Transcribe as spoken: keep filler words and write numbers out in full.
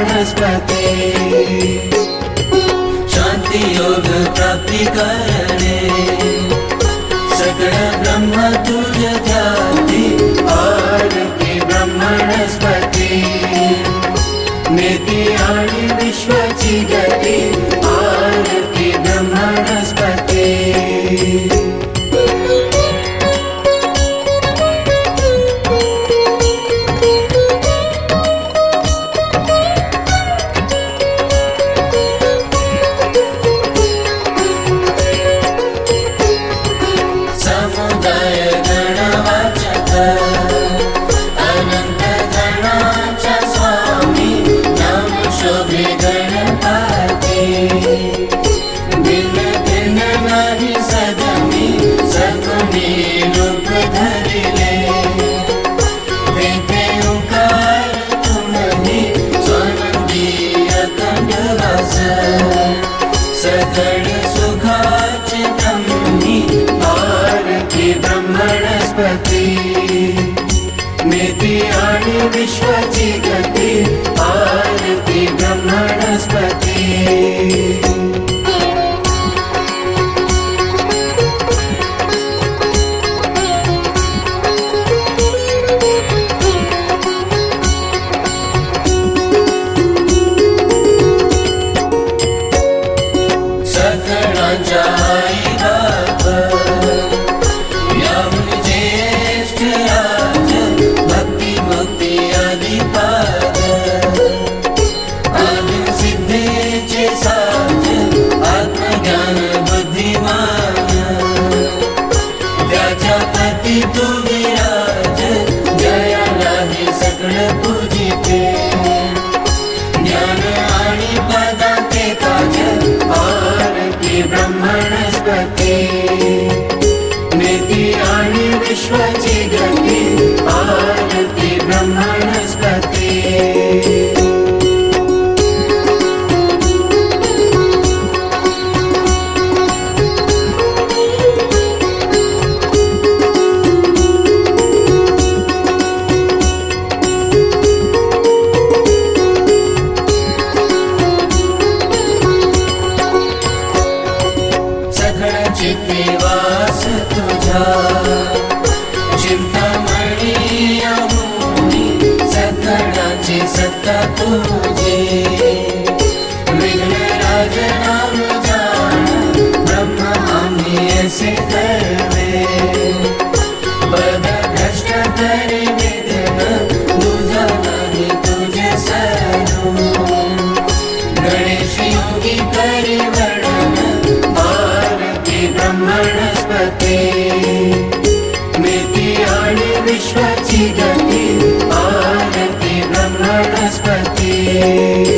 ब्रह्मणस्पते शांति योग प्राप्ति करणे सकळ ब्रह्म तुझ ध्याती आरती ब्रह्मणस्पते नेती आणि विश्वाची गती आरती ब्रह्मणस्पते नेती आणि विश्वाची गती आरती ब्रह्मणस्पते सकळांच्या आई बाबा तू विराज जयाला हे सगळं पूजिते ज्ञान आणि पदाते ताज आरती ब्रह्मणस्पते नेती आणि विश्वाची गती आरती ब्रह्मणस्पते वास तुझा चिंतामणी अमुनी सकळाची सत्ता तुझी विघ्नराज नाम जाण ब्रह्म आम्ही असे करवे पद भ्रष्ट तरी विघ्न तुझा नाही तुझे सरू गणेश योगी करी वर्णन ब्रह्मणस्पते नेती आणि विश्वाची गती आरती ब्रह्मणस्पते